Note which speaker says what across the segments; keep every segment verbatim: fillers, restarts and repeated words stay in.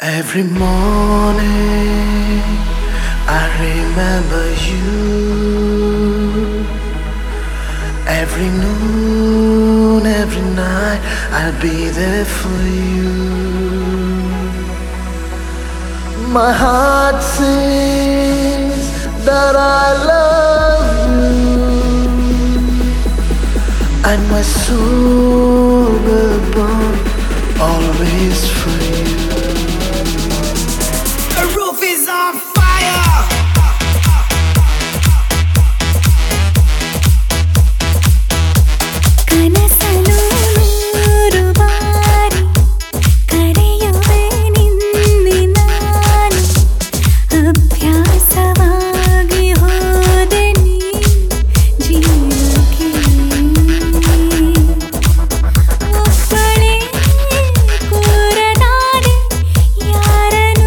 Speaker 1: Every morning I remember you. Every noon, every night I'll be there for you. My heart sings that I love you, and my soul will burn always for you.
Speaker 2: The roof is on fire.
Speaker 3: ಕನಸಲು ನೂರು ಬಾರಿ ಕರೆಯುವೆ ನಿನ್ನೆ ನಾನು ಅಭ್ಯಾಸವಾಗಿ ಹೋದೆ ನೀ ಜೀವಕ್ಕೆ ಒಬ್ಬಳೇ ಕೂರನಾದೆ ಯಾರನೂ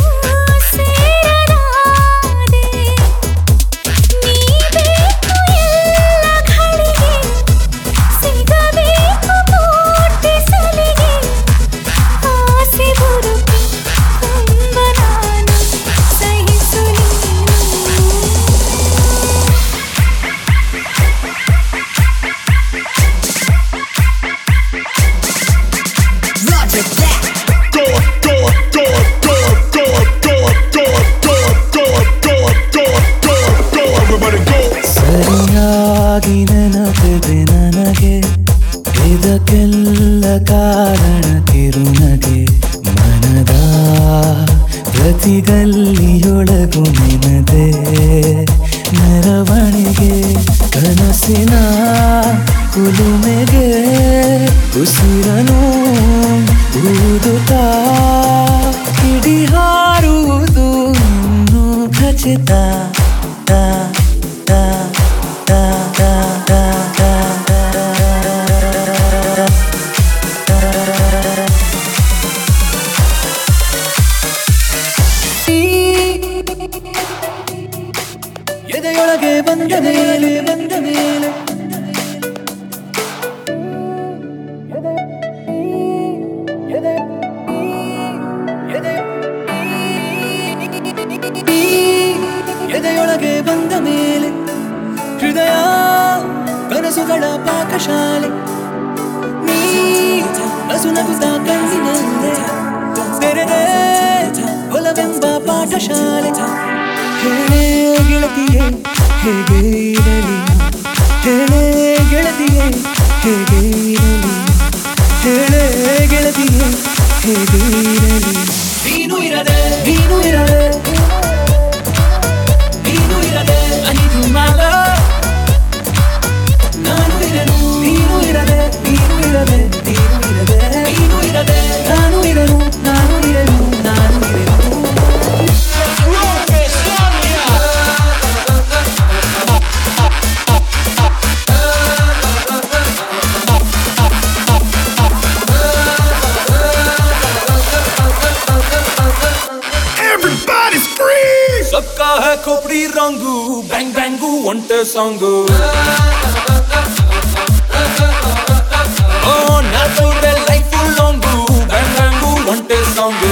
Speaker 3: ಸೇರಲಾದೆ ನೀ ಬೇಕು ಎಲ್ಲ ಘಳಿಗೆ ಸಿಗಬೇಕು ಕೋಟಿ ಸಲಿಗೆ ಆಸೆ ಬುರುಕಿ ತುಂಬ ನಾನು ಸಹಿಸು
Speaker 2: Roger that.
Speaker 4: ಸರಿಯಾಗಿ ನೆನಪಿದೆ ನನಗೆ ಇದಕ್ಕೆಲ್ಲ ಕಾರಣ ಕಿರುನಗೆ ಮನದ ಪ್ರತಿಗಲ್ಲಿಯೊಳಗು ನಿನದೆ ಮೆರವಣಿಗೆ ಕನಸಿನ ಕುಲುಮೆಗೆ ಉಸಿರನು ಊದುತ್ತಾ ಕಿಡಿ ಹಾರುವುದು ಇನ್ನೂ ಖಚಿತ ತಾ ತಾ ತಾ ತಾ ತಾ ತಾ ಎದೆಯೊಳಗೆ ಬಂದ ಮೇಲೆ ಬಂದ ಮೇಲೆ ಎದೆಯೊಳಗೆ ಬಂದ ಮೇಲೆ ಹೃದಯ ಕನಸುಗಳ ಪಾಕಶಾಲೆ ನೀ ನಸುನಗುತ್ತಾ ಕಣ್ಣಿನಲ್ಲೇ ತೆರೆದೆ ಒಲವೆಂಬ ಪಾಠಶಾಲೆ ಹೇಳೇ ಗೆಳತಿಯೇ ಹೇಗೆ ಇರಲಿ ಹೇಳೇ ಗೆಳತಿಯೇ ಹೇಗೆ ಇರಲಿ ಹೇಳೇ ಗೆಳತಿಯೇ ಹೇಗೆ ಇರಲಿ ನೀನು ಇರದೆ ನೀನು ಇರದೆ ನೀನು ಇರದೆ ಅನಿದು ಮಾಲ ನಾನು ಇರನು ನೀನು ಇರದೆ ನೀನು ಇರದೆ ನೀನು ಇರದೆ ನೀನು ಇರದೆ ನಾನು ಇರನು ನಾನು ಇರನು ನಾನು ಇರನು
Speaker 2: Everybody's free.
Speaker 4: सबका है खोपड़ी रंगू बैंग बैंगू ಒಂಟೆ ಸಾಂಗು ಓ natural life long bang bang ಒಂಟೆ song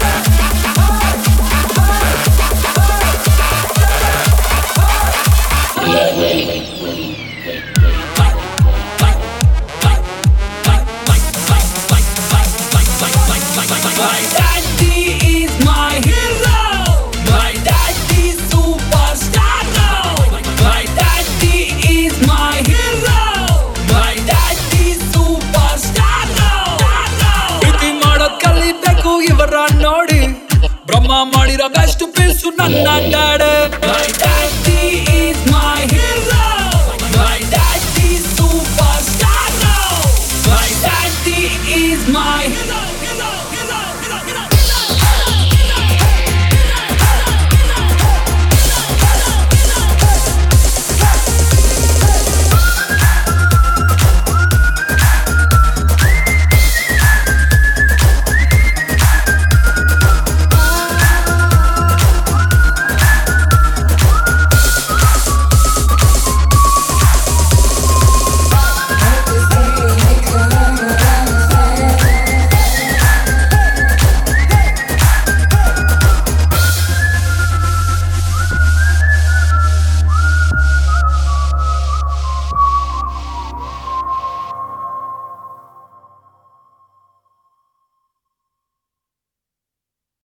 Speaker 2: My daddy is my hero. My daddy is superstar now. My daddy is my hero. My daddy is superstar now.
Speaker 4: ಪ್ರೀತಿ ಮಾಡೋದ್ ಕಲಿಬೇಕು ಇವರ ನೋಡಿ ಬ್ರಹ್ಮ ಮಾಡಿರೋ ಬೆಸ್ಟ್ ಪೀಸು ನನ್ನ ಡ್ಯಾಡೆ